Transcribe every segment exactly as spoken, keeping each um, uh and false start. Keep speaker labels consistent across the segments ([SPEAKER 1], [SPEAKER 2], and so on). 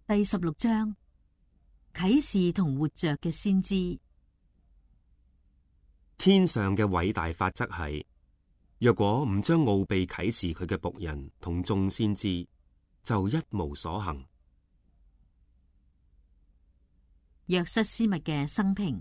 [SPEAKER 1] 第十六章，啟示同活着嘅先知。
[SPEAKER 2] 天上嘅偉大法則係，若果唔將奧秘啟示佢嘅僕人同眾先知，就一無所行。
[SPEAKER 1] 約瑟斯密嘅生平。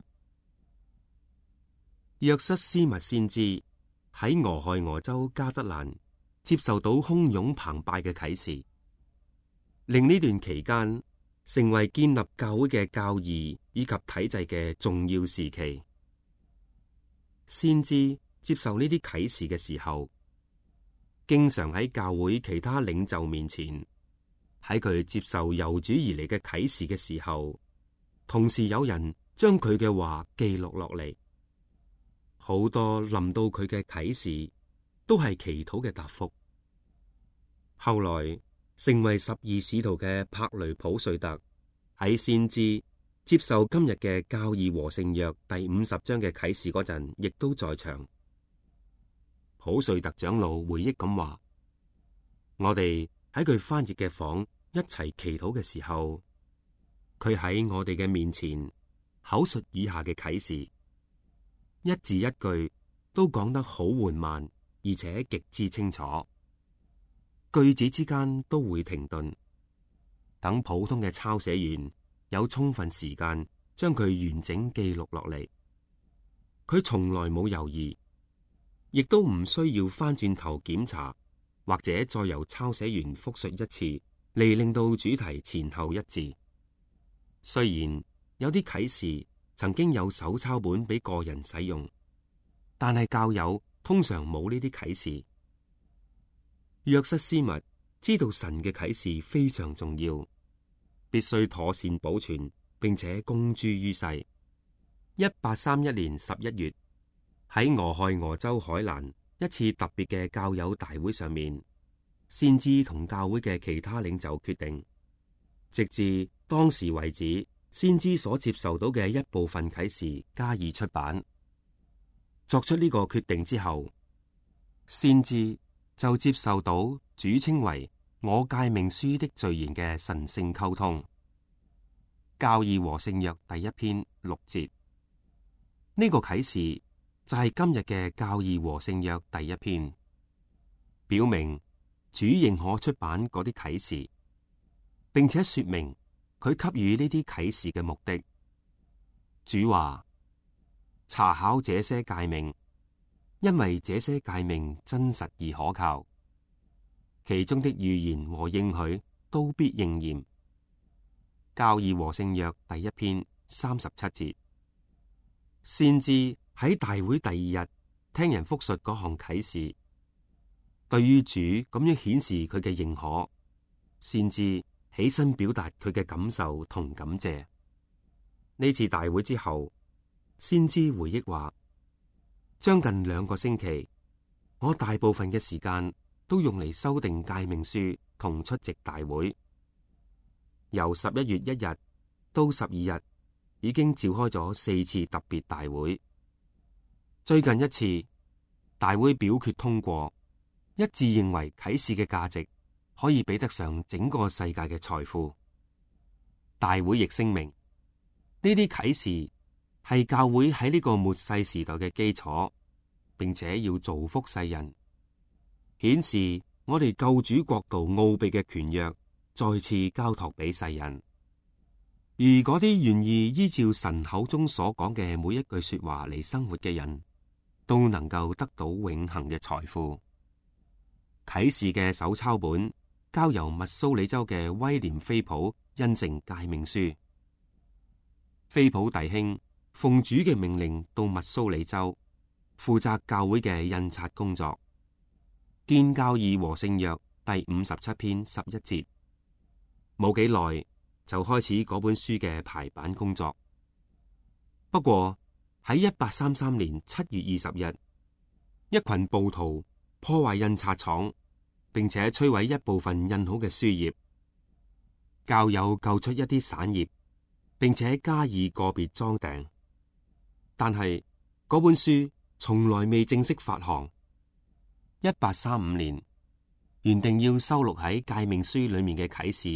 [SPEAKER 2] 約瑟斯密先知喺俄亥俄州加德蘭接受到洶湧澎湃嘅啟示，令呢段期間成為建立教會嘅教義以及體制嘅重要時期。先知接受呢啲啟示嘅時候，經常喺教會其他領袖面前，喺佢接受由主而嚟嘅啟示嘅時候，同時有人將佢嘅話記錄落嚟。好多臨到佢嘅啟示都係祈禱嘅答覆。後來成為十二使徒嘅柏雷普瑞特喺先知接受今日嘅教義和聖約第五十章嘅啟示嗰陣，亦都在場。普瑞特長老回憶咁話：我哋喺佢翻譯嘅房一齊祈禱嘅時候，佢喺我哋嘅面前口述以下嘅啟示。一字一句都講得好緩慢，而且極之清楚，句子之間都會停頓，等普通嘅抄寫員有充分時間將佢完整記錄落嚟。佢從來冇猶豫，亦都唔需要翻轉頭檢查，或者再由抄寫員複述一次嚟令到主題前後一致。雖然有啲啟示曾經有手抄本俾個人使用，但係教友通常冇呢啲啟示。約瑟斯密知道神嘅啟示非常重要，必須妥善保存，並且公諸於世。一八三一年十一月，喺俄亥俄州海蘭一次特別嘅教友大會上面，先知同教會嘅其他領袖決定，直至當時為止，先知所接受到嘅一部分啟示加以出版。作出呢個決定之後，先知就接受到主稱為我誡命書的序言嘅神聖溝通。教義和聖約第一篇六節，呢、這個啟示就係今日嘅教義和聖約第一篇，表明主認可出版嗰啲啟示，並且說明佢給予呢啲啟示嘅目的。主話：查考這些誡命，因為這些誡命真實而可靠，其中的預言和應許都必應驗。教義和聖約第一篇三十七節。先知喺大會第二日聽人複述嗰項啟示，對於主咁樣顯示佢嘅認可，先知起身表達佢嘅感受同感謝。呢次大會之後，先知回憶話：將近兩個星期，我大部分嘅時間都用嚟修訂誡命書同出席大會。由十一月一日到十二日，已經召開咗四次特別大會。最近一次大會表決通過，一致認為啟示嘅價值可以比得上整個世界嘅財富。大會亦聲明，呢啲啟示係教會喺呢個末世時代嘅基礎，並且要造福世人，顯示我哋救主國度奧秘嘅權約再次交託俾世人。而嗰啲願意依照神口中所講嘅每一句說話嚟生活嘅人，都能夠得到永恆嘅財富。啟示嘅手抄本交由密蘇里州嘅威廉菲普印成誡命書。菲普弟兄奉主嘅命令到密蘇里州負責教會嘅印刷工作。見教義和聖約第五十七篇十一節。冇幾耐就開始嗰本書嘅排版工作。不過喺一八三三年七月二十日，一群暴徒破壞印刷廠，並且摧毀一部分印好嘅書頁。教友救出一啲散頁，並且加以個別裝訂。但係嗰本書從來未正式發行。一八三五年原定要收錄喺誡命書裏面嘅啟示，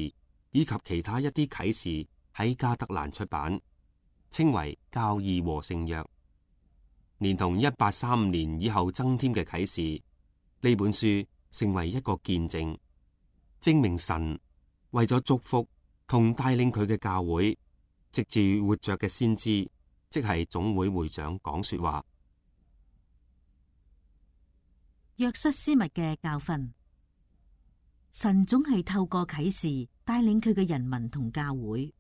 [SPEAKER 2] 以及其他一啲啟示喺加德蘭出版，稱為教義和聖約。連同一八三五年以後增添嘅啟示，呢本書成為一個見證，證明神為咗祝福同帶領佢嘅教會，藉住活着嘅先知，即係總會會長講說話。
[SPEAKER 1] 約瑟斯密嘅教訓，神總係透過啟示帶領佢嘅人民同教會。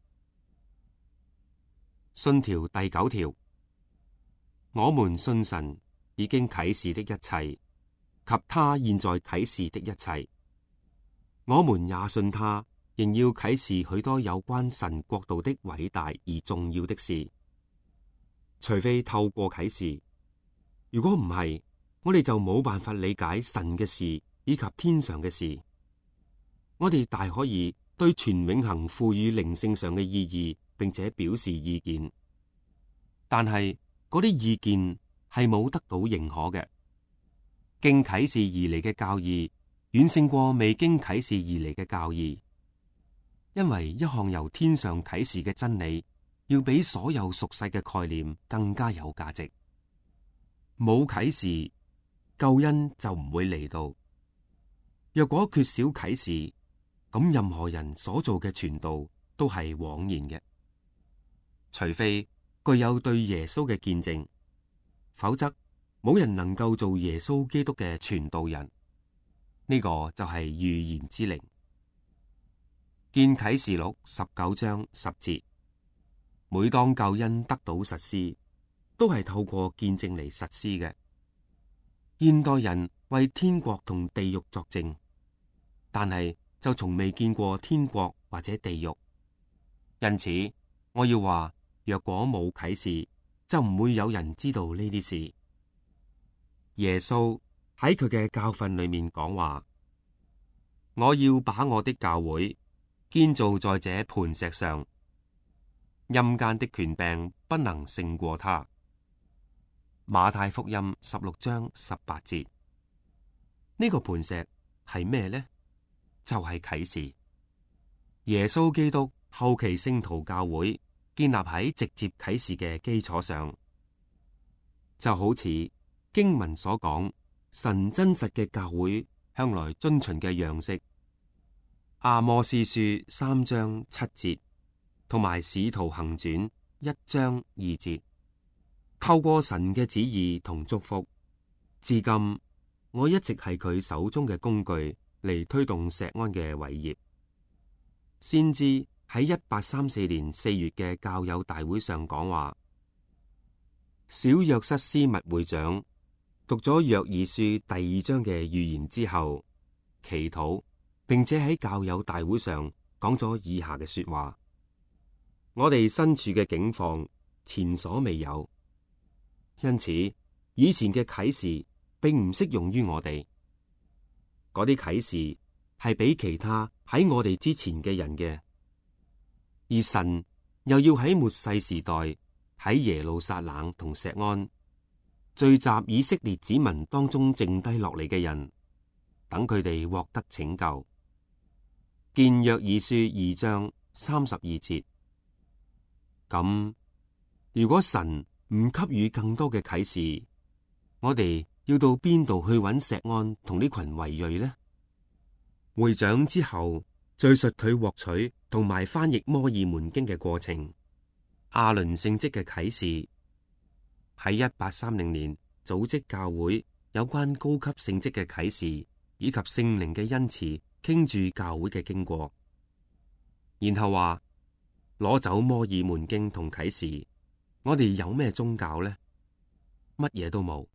[SPEAKER 2] 信條第九條，我們信神已經啟示的一切，及他現在啟示的一切，我們也信他仍要啟示許多有關神國度的偉大而重要的事，除非透過啟示，如果唔係，我哋就冇辦法理解神嘅事以及天上嘅事。我哋大可以對全永恆賦予靈性上嘅意義，並且表示意見，但係嗰啲意見係冇得到認可嘅。經啟示而嚟嘅教義遠勝過未經啟示而嚟嘅教義，因為一項由天上啟示嘅真理，要比所有俗世嘅概念更加有價值。冇啟示，救恩就唔會嚟到。若果缺少啟示，咁任何人所做嘅傳道都係枉然嘅，除非具有對耶穌嘅見證，否則冇人能夠做耶穌基督嘅傳道人。呢個就係預言之靈。見啟示錄十九章十節，每當救恩得到實施，都係透過見證嚟實施嘅。現代人為天國同地獄作證，但係就從未見過天國或者地獄。因此，我要話，若果冇啟示，就唔會有人知道呢啲事。耶穌喺佢嘅教訓裏面講話：我要把我的教會建造在這磐石上，陰間的權柄不能勝過他。馬太福音十六章十八節，呢個磐石係咩呢？就係啟示。耶穌基督後期聖徒教會建立喺直接啟示嘅基礎上，就好似經文所講，神真實嘅教會向來遵循嘅樣式。阿摩司書三章七節，同埋使徒行傳一章二節。透過神嘅旨意同祝福，至今我一直係佢手中嘅工具嚟推動錫安嘅偉業。先知喺一八三四年四月嘅教友大會上講話，小約瑟斯密會長讀咗約珥書第二章嘅預言之後，祈禱，並且喺教友大會上講咗以下嘅說話：我哋身處嘅境況前所未有。因此，以前嘅啟示並唔適用於我哋。嗰啲啟示係俾其他喺我哋之前嘅人嘅，而神又要喺末世時代喺耶路撒冷同錫安聚集以色列子民當中剩低落嚟嘅人，等佢哋獲得拯救。見約珥書二章三十二節。咁如果神唔給予更多嘅啟示，我哋要到邊度去揾錫安同呢群遺裔呢？會長之後敘述佢獲取同埋翻譯摩爾門經嘅過程。亞倫聖職嘅啟示喺一八三零年組織教會有關高級聖職嘅啟示以及聖靈嘅恩賜傾注教會嘅經過，然後話攞走摩爾門經同啟示。我哋有咩宗教呢？乜嘢都冇。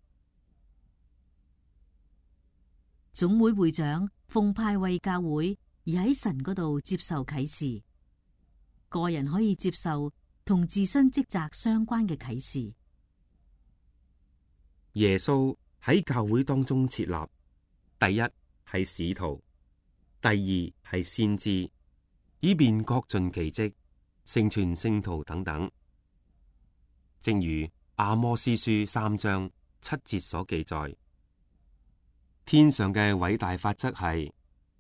[SPEAKER 1] 總會會長奉派為教會而喺神嗰度接受啟示，個人可以接受同自身職責相關嘅啟示。
[SPEAKER 2] 耶穌喺教會當中設立，第一係使徒，第二係先知，以便各盡其職，成全聖徒等等。正如阿摩司書三章七節所記載，天上嘅偉大法則係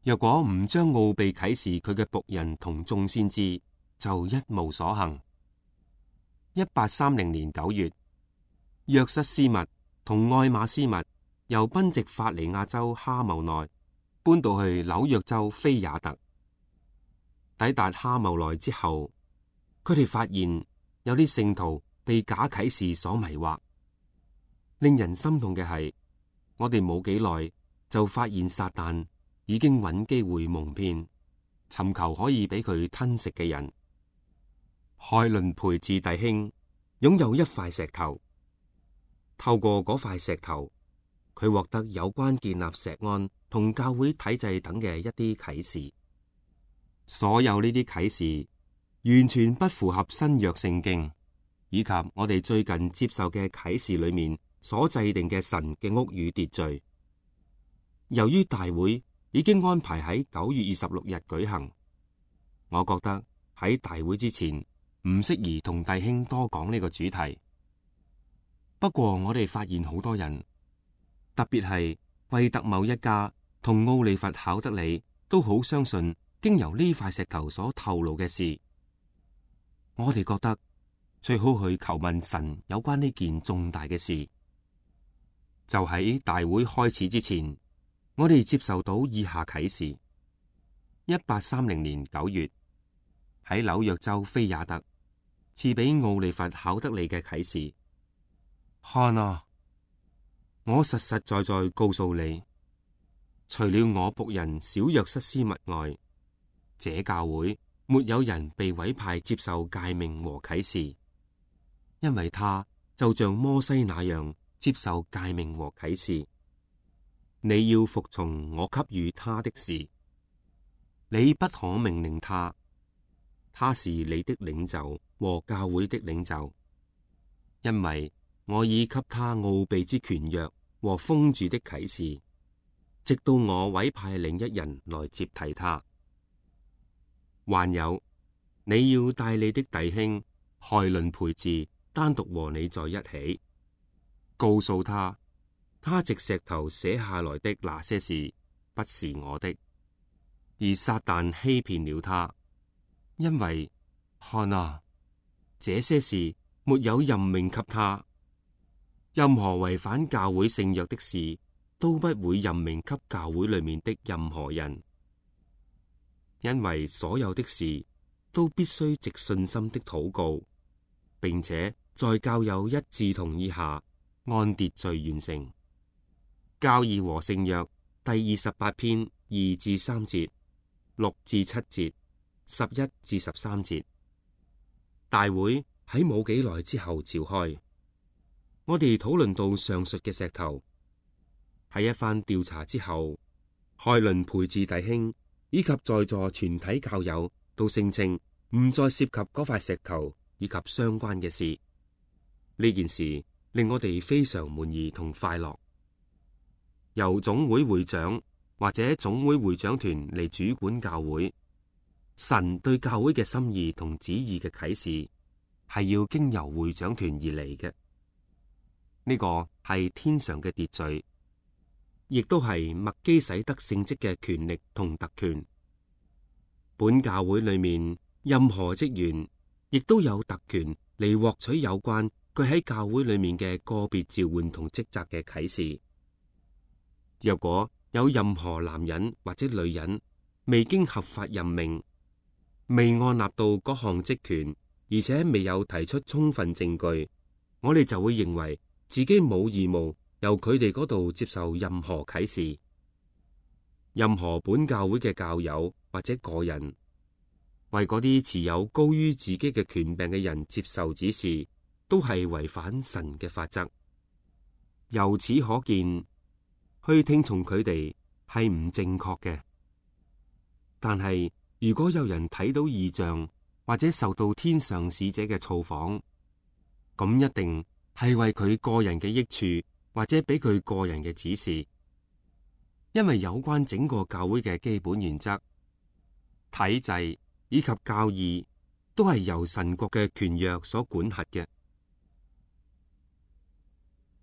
[SPEAKER 2] 若果唔將奧秘啟示佢嘅僕人同眾先知，就一無所行。一八三零年九月，約瑟斯密同愛馬斯密由賓夕法尼亞州哈茂內搬到去紐約州菲亞特。抵達哈茂內之後，佢哋發現有啲聖徒被假啟示所迷惑。令人心痛嘅係，我哋冇幾耐就發現撒旦已經揾機會蒙騙，尋求可以俾佢吞食嘅人。海倫培治弟兄擁有一塊石頭，透過嗰塊石頭，佢獲得有關建立石安同教會體制等嘅一啲啟示。所有呢啲啟示完全不符合新約聖經以及我哋最近接受嘅啟示裏面所制定嘅神嘅屋宇秩序。由於大會已經安排喺九月二十六日舉行，我覺得喺大會之前唔適宜同弟兄多講呢個主題。不過我哋發現好多人，特別係惠特茂一家同奧利弗考德里，都好相信經由呢塊石頭所透露嘅事。我哋覺得最好去求問神有關呢件重大嘅事。就喺大會開始之前，我哋接受到以下啟示：一八三零年九月，喺紐約州菲亞特賜俾奧利弗考德里嘅啟示。看啊，我實實在在告訴你，除了我僕人小約瑟斯密外，這教會沒有人被委派接受誡命和啟示，因為他就像摩西那樣接受誡命和啟示。你要服從我給予他的事，你不可命令他，他是你的領袖和教會的領袖，因為我已給他奧秘之權約和封住的啟示，直到我委派另一人來接替他。還有，你要帶你的弟兄海倫培治單獨和你在一起，告訴他，他藉石頭寫下來的那些事不是我的，而撒旦欺騙了他，因為看啊，這些事沒有任命給他，任何違反教會聖約的事都不會任命給教會裏面的任何人，因為所有的事都必須藉信心的禱告，並且在教友一致同意下按秩序完成。教義和聖約第二十八篇二至三節、六至七節、十一至十三節。大會喺冇幾耐之後召開，我哋討論到上述嘅石頭。喺一番調查之後，海倫培治弟兄以及在座全體教友都聲稱唔再涉及嗰塊石頭以及相關嘅事。呢件事令我哋非常滿意同快樂。由總會會長或者總會會長團嚟主管教會，神對教會嘅心意同旨意嘅啟示係要經由會長團而嚟嘅。呢個係天上嘅秩序，亦都係麥基洗德聖職嘅權力同特權。本教會裏面任何職員亦都有特權嚟獲取有關佢喺教會裏面嘅個別召喚同職責嘅啟示。若果有任何男人或者女人未經合法任命，未按立到嗰項職權，而且未有提出充分證據，我哋就會認為自己冇義務由佢哋嗰度接受任何啟示。任何本教會嘅教友或者個人為嗰啲持有高於自己嘅權柄嘅人接受指示，都係違反神嘅法則。由此可見，去聽從佢哋係唔正確嘅。但係如果有人睇到異象或者受到天上使者嘅造訪，咁一定係為佢個人嘅益處或者俾佢個人嘅指示。因為有關整個教會嘅基本原則、體制以及教義，都係由神國嘅權約所管轄嘅。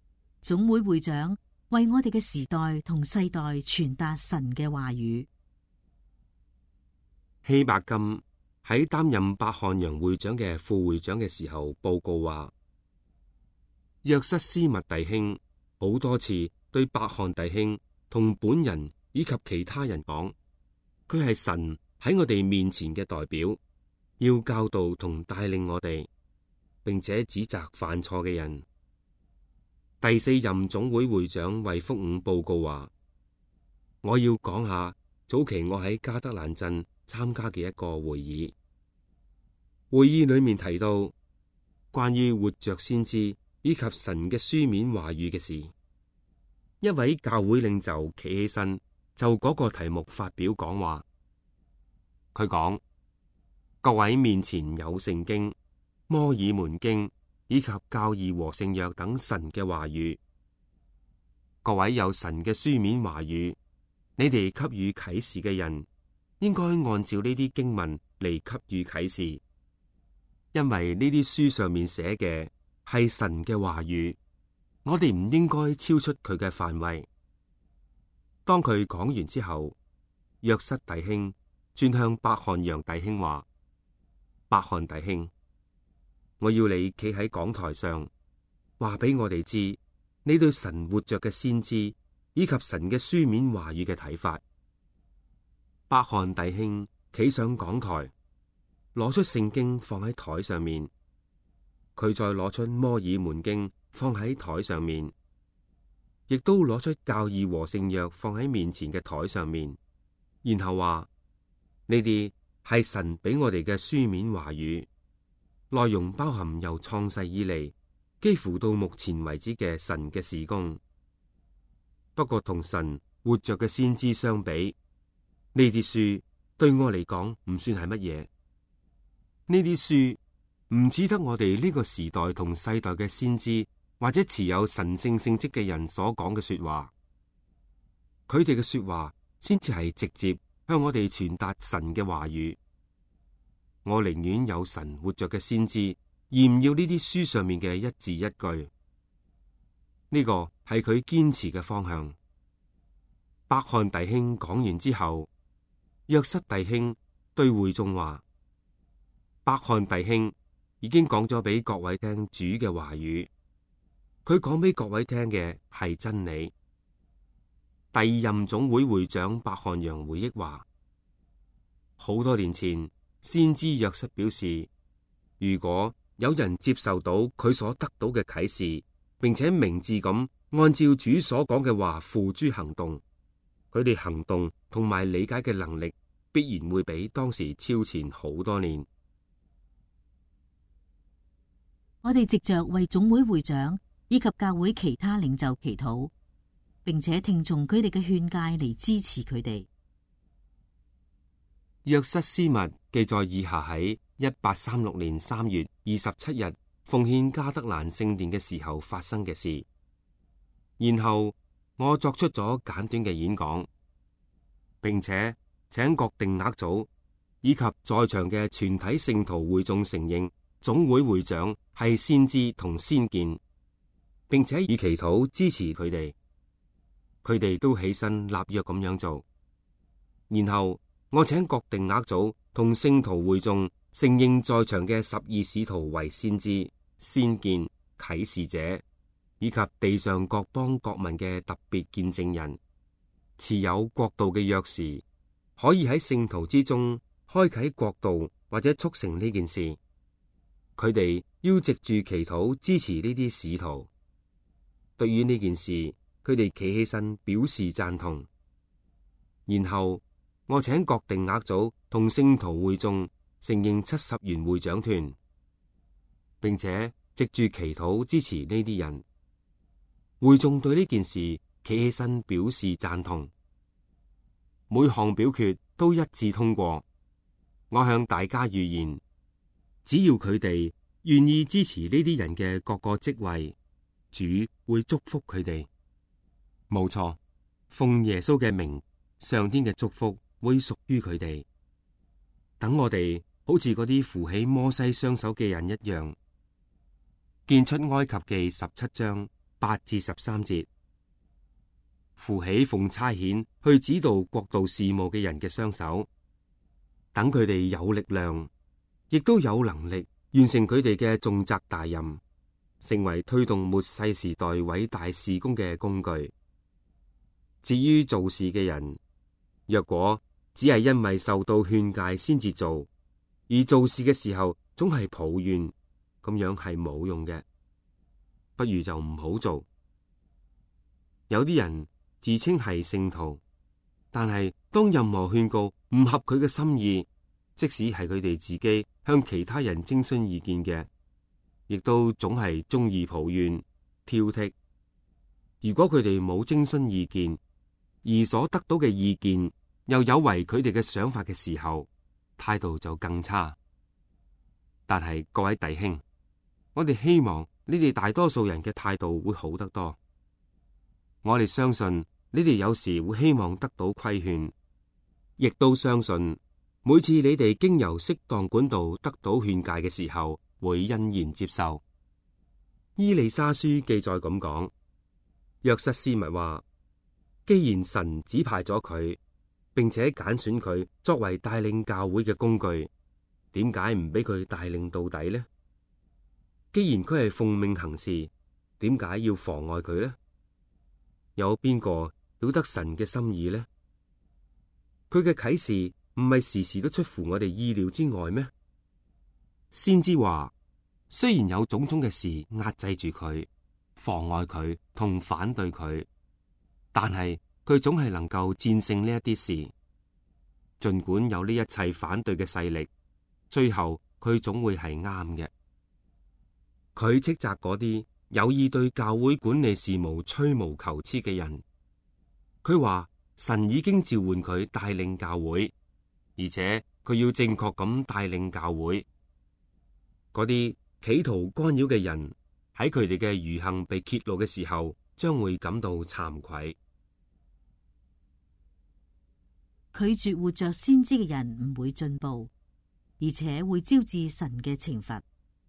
[SPEAKER 1] 總會會長為我哋嘅時代同世代傳達神嘅話語。
[SPEAKER 2] 希伯金喺擔任伯翰楊會長嘅副會長嘅時候報告話，約瑟斯密弟兄好多次對伯翰弟兄同本人以及其他人講，佢係神喺我哋面前嘅代表，要教導同帶領我哋，並且指責犯錯嘅人。第四任總會會長衛福伍報告話，我要講下早期我喺加德蘭鎮參加嘅一個會議，會議裏面提到關於活着先知以及神嘅書面話語嘅事。一位教會領袖企起身，就嗰個題目發表講話。佢講：各位面前有聖經、摩爾門經以及教義和聖約等神嘅話語，各位有神嘅書面話語，你哋給予啟示嘅人，應該按照呢啲經文嚟給予啟示，因為呢啲書上面寫嘅係神嘅話語，我哋唔應該超出佢嘅範圍。當佢講完之後，約瑟弟兄轉向伯翰楊弟兄話：伯翰弟兄，我要你企喺講台上，話俾我哋知你對神活着嘅先知以及神嘅書面話語嘅睇法。伯翰弟兄企上講台，攞出聖經放喺台上面，佢再攞出摩爾門經放喺台上面，亦都攞出教義和聖約放喺面前嘅台上面，然後話呢啲係神俾我哋嘅書面話語，內容包含由創世以嚟幾乎到目前為止嘅神嘅事工。不過同神活着嘅先知相比，呢啲書對我嚟講唔算係乜嘢。呢啲書唔似得我哋呢個時代同世代嘅先知或者持有神聖聖職嘅人所講嘅說話，佢哋嘅說話先至係直接向我哋傳達神嘅話語。我寧願有神活着嘅先知，而唔要呢啲書上面嘅一字一句。呢個係佢堅持嘅方向。伯翰弟兄講完之後，約瑟弟兄對會眾話：伯翰弟兄已經講咗俾各位聽主嘅話語，佢講俾各位聽嘅係真理。第二任總會會長伯翰楊回憶話：好多年前，先知約瑟表示，如果有人接受到佢所得到嘅啟示，並且明智咁按照主所講嘅話付諸行動，佢哋行動同埋理解嘅能力必然會比當時超前好多年。
[SPEAKER 1] 我哋藉着為總會會長以及教會其他領袖祈禱，並且聽從佢哋嘅勸誡嚟支持佢哋。
[SPEAKER 2] 約瑟斯密記載以下喺一八三六年三月二十七日奉獻加德蘭聖殿嘅時候發生嘅事。然後我作出咗簡短嘅演講，並且請各定額組以及在場嘅全體聖徒會眾承認總會會長係先知同先見，並且以祈禱支持佢哋。佢哋都起身立約咁樣做。然後我請各定額組同聖徒會眾承認在場嘅十二使徒為先知、先見、啟示者，以及地上各邦各民嘅特別見證人，持有國度嘅鑰匙，可以喺聖徒之中開啟國度或者促成呢件事。佢哋要藉住祈禱支持呢啲使徒。對於呢件事，佢哋企起身表示贊同。然後我請各定額組同聖徒會眾承認七十員會長團，並且藉住祈禱支持呢啲人。會眾對呢件事企起身表示贊同。每項表決都一致通過。我向大家預言，只要佢哋願意支持呢啲人嘅各個職位，主會祝福佢哋。冇錯，奉耶穌嘅名，上天嘅祝福會屬於佢哋。等我哋好似嗰啲扶起摩西雙手嘅人一樣。見出埃及記十七章八至十三節，扶起奉差遣去指導國度事務嘅人嘅雙手。 等佢哋有力量，亦都有能力完成佢哋嘅重責大任，成為推動末世時代偉大事工嘅工具。至於做事嘅人，若果只係因為受到勸誡先至做，而做事嘅時候總係抱怨，咁樣係冇用嘅，不如就唔好做。有啲人自稱係聖徒，但係當任何勸告唔合佢嘅心意，即使係佢哋自己向其他人徵詢意見嘅，亦都總係中意抱怨挑剔。如果佢哋冇徵詢意見，而所得到嘅意見又有違佢哋嘅想法嘅時候，態度就更差。但係各位弟兄，我哋希望你哋大多數人嘅態度會好得多。我哋相信你哋有時會希望得到規勸，亦都相信每次你哋經由適當管道得到勸誡嘅時候，會欣然接受。伊利沙書記載咁講，約瑟斯密話，既然神指派咗佢，並且揀選佢作為帶領教會嘅工具，點解唔俾佢帶領到底呢？既然佢係奉命行事，點解要妨礙佢呢？有邊個曉得神嘅心意呢？佢嘅啟示唔係時時都出乎我哋意料之外咩？先知話，雖然有種種嘅事壓制住佢，妨礙佢同反對佢，但係佢總係能夠戰勝呢一啲事。盡管有呢一切反對嘅勢力，最後佢總會係啱嘅。佢斥責嗰啲有意對教會管理事務吹毛求疵嘅人。佢話神已經召喚佢帶領教會，而且佢要正確咁帶領教會。嗰啲企圖干擾嘅人喺佢哋嘅愚行被揭露嘅時候，將會感到慚愧。
[SPEAKER 1] 拒絕活着先知嘅人唔會進步，而且會招致神嘅懲罰。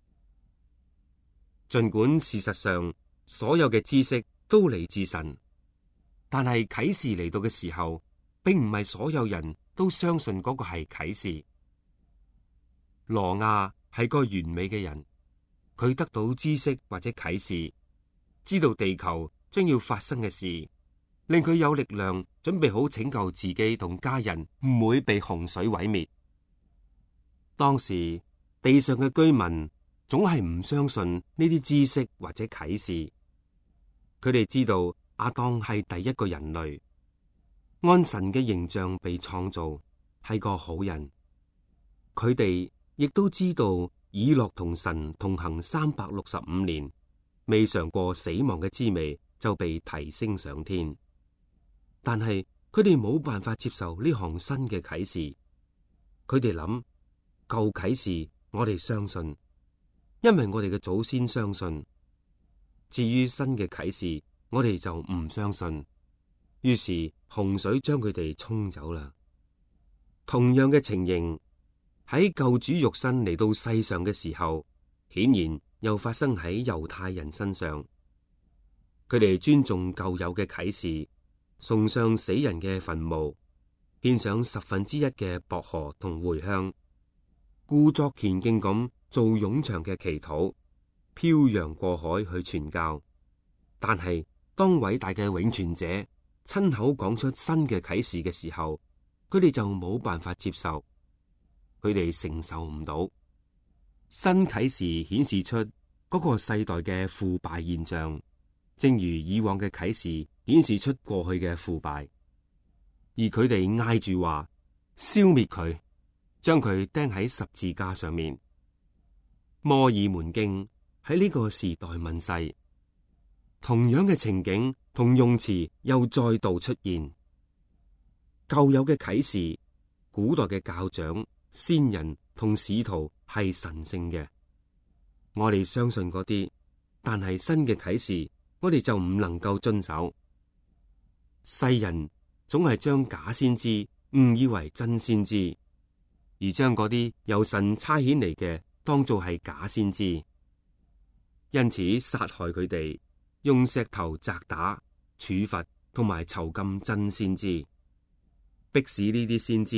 [SPEAKER 2] 盡管事實上所有嘅知識都嚟自神，但係啟示嚟到嘅時候，並唔係所有人都相信嗰個係啟示。挪亞係個完美嘅人，佢得到知識或者啟示，知道地球將要發生嘅事，令佢有力量準備好拯救自己同家人唔會被洪水毀滅。當時地上嘅居民總係唔相信呢啲知識或者啟示。佢哋知道亞當係第一個人類，按神嘅形象被創造，係個好人。佢哋亦都知道以諾同神同行三百六十五年，未嘗過死亡嘅滋味，就被提升上天。但係佢哋冇辦法接受呢項新嘅啟示。佢哋諗，舊啟示我哋相信，因為我哋嘅祖先相信。至於新嘅啟示，我哋就唔相信。於是洪水將佢哋沖走啦。同樣嘅情形喺救主肉身嚟到世上嘅時候，顯然又發生喺猶太人身上。佢哋尊重舊有嘅啟示，送上死人嘅墳墓，獻上十分之一嘅薄荷同茴香，故作虔敬咁做冗長嘅祈禱，漂洋過海去傳教。但係當偉大嘅永存者親口講出新嘅啟示嘅時候，佢哋就冇辦法接受，佢哋承受唔到。新啟示顯示出嗰個世代嘅腐敗現象，正如以往嘅啟示顯示出過去嘅腐敗，而佢哋嗌住話消滅佢，將佢釘喺十字架上面。摩爾門經喺呢個時代問世，同樣嘅情景同用詞又再度出現。舊有嘅啟示，古代嘅教長、先人同使徒係神聖嘅，我哋相信嗰啲，但係新嘅啟示，我哋就唔能夠遵守。世人總係將假先知誤以為真先知，而將嗰啲由神差遣嚟嘅當做係假先知，因此殺害佢哋，用石頭責打、處罰同埋囚禁真先知，迫使呢啲先知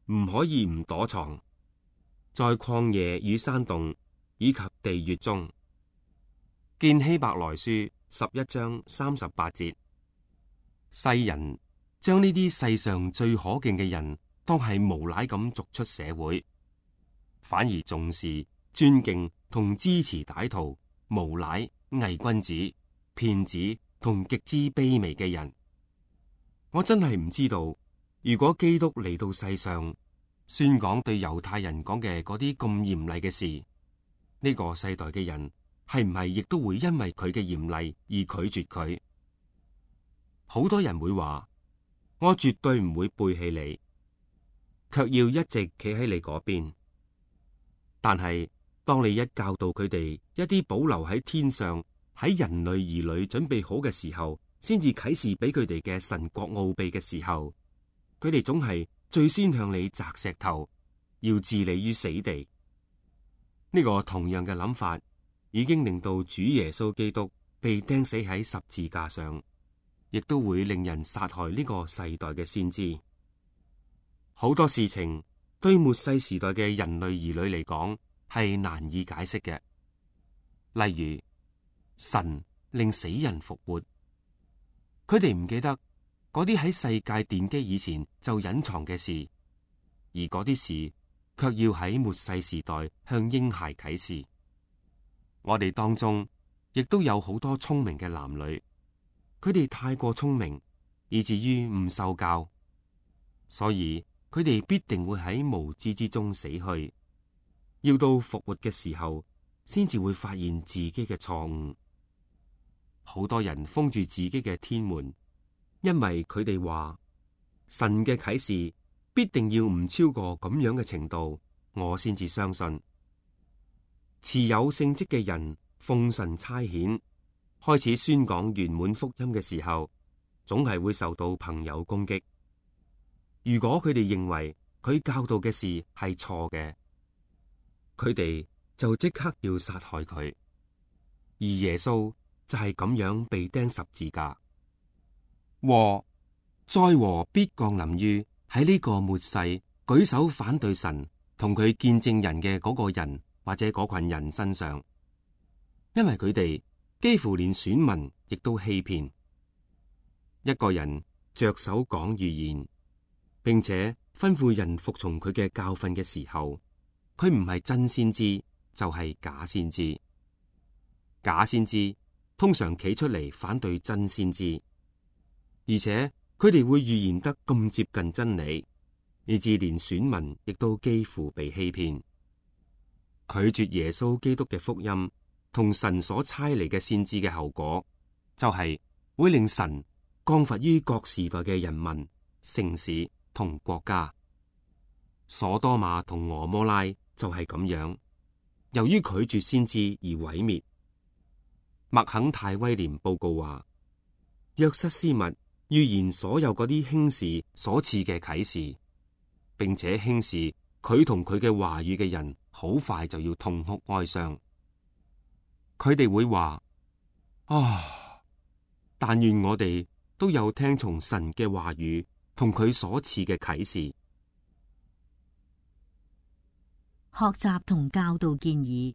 [SPEAKER 2] 唔可以唔躲藏，在曠野與山洞以及地穴中。見希伯來書十一章三十八節。世人將呢啲世上最可敬嘅人當係無賴咁逐出社會，反而重視、尊敬同支持歹徒、無賴、偽君子、騙子同極之卑微嘅人。我真係唔知道，如果基督嚟到世上，宣講對猶太人講嘅嗰啲咁嚴厲嘅事，呢個世代嘅人係唔係亦都會因為佢嘅嚴厲而拒絕佢？好多人會話：我絕對唔會背棄你，卻要一直企喺你嗰邊。但係當你一教導佢哋一啲保留喺天上喺人類兒女準備好嘅時候，先至啟示俾佢哋嘅神國奧秘嘅時候，佢哋總係最先向你砸石頭，要置你於死地。呢個同樣嘅諗法已經令到主耶穌基督被釘死喺十字架上，亦都會令人殺害呢個世代嘅先知。好多事情對末世時代嘅人類兒女嚟講係難以解釋嘅，例如神令死人復活，佢哋唔記得嗰啲喺世界奠基以前就隱藏嘅事，而嗰啲事卻要喺末世時代向嬰孩啟示。我哋當中亦都有好多聰明嘅男女，佢哋太過聰明，以至於唔受教，所以佢哋必定會喺無知之中死去，要到復活嘅時候，先至會發現自己嘅錯誤。好多人封住自己嘅天門，因為佢哋話神嘅啟示必定要唔超過咁樣嘅程度，我先至相信。持有聖職嘅人奉神差遣，開始宣講圓滿福音嘅時候，總係會受到朋友攻擊。如果佢哋認為佢教導嘅事係錯嘅，佢哋就即刻要殺害佢。而耶穌就係咁樣被釘十字架。禍災禍必降臨於喺呢個末世舉手反對神同佢見證人嘅嗰個人或者嗰群人身上，因為佢哋幾乎連選民亦都欺騙。一個人着手講預言，並且吩咐人服從佢嘅教訓嘅時候，佢唔係真先知，就係假先知。假先知通常企出嚟反對真先知，而且佢哋會預言得咁接近真理，以致連選民亦都幾乎被欺騙。拒絕耶穌基督嘅福音同神所差嚟嘅先知嘅後果，就係會令神降罰於各時代嘅人民、城市同國家。所多瑪同俄摩拉就係咁樣，由於拒絕先知而毀滅。麥肯泰威廉報告話，約瑟斯密預言所有嗰啲輕視所賜嘅啟示，並且輕視佢同佢嘅話語嘅人，好快就要痛哭哀傷。佢哋會話：啊，但願我哋都有聽從神嘅話語同佢所賜嘅啟示。
[SPEAKER 1] 學習同教導建議。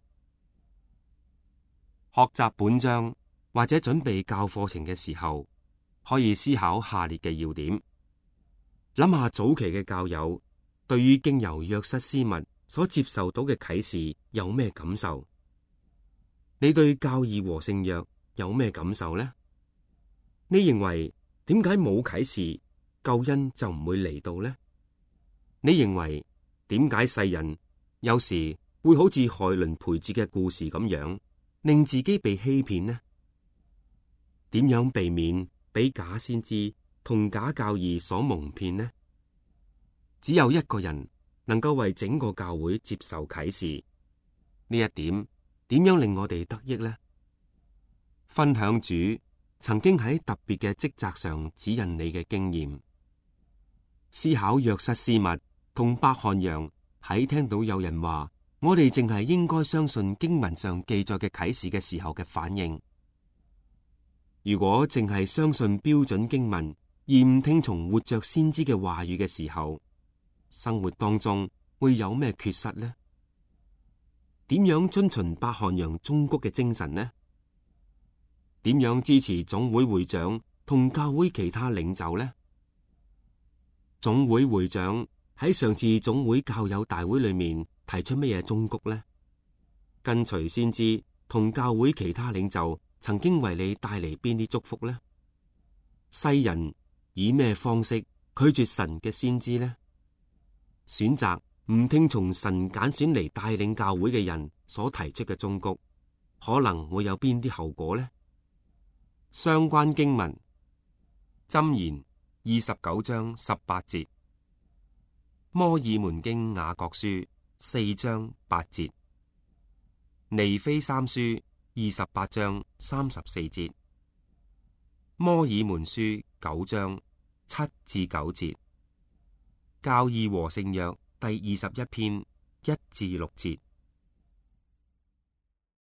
[SPEAKER 2] 學習本章或者準備教課程嘅時候，可以思考下列嘅要點。諗下早期嘅教友對於經由約瑟斯密所接受到嘅啟示有咩感受？你對教義和聖約有咩感受呢？你認為點解冇啟示，救恩就唔會嚟到呢？你認為點解世人有時會好似海倫培哲嘅故事咁樣，令自己被欺騙呢？點樣避免俾假先知同假教義所蒙騙呢？只有一個人能夠為整個教會接受啟示，呢一點點樣令我哋得益呢？分享主曾經喺特別嘅職責上指引你嘅經驗，思考約瑟斯密同伯漢揚喺聽到有人話我哋淨係應該相信經文上記載嘅啟示嘅時候嘅反應。如果淨係相信標準經文而唔聽從活着先知嘅話語嘅時候， 生活當中會有咩缺失呢？點樣遵循伯翰楊忠告嘅精神呢？點樣支持總會會長同教會其他領袖呢？總會會長喺上次總會教友大會裏面提出乜嘢忠告呢？跟隨先知同教會其他領袖曾經為你帶嚟邊啲祝福呢？世人以咩方式拒絕神嘅先知呢？選擇唔聽從神揀選嚟帶領教會嘅人所提出嘅忠告，可能會有邊啲後果呢？相關經文：箴言二十九章十八節，摩爾門經雅各書四章八節，尼非三書二十八章三十四節，摩爾門書九章七至九節，教義和聖約第二十一篇一至六節。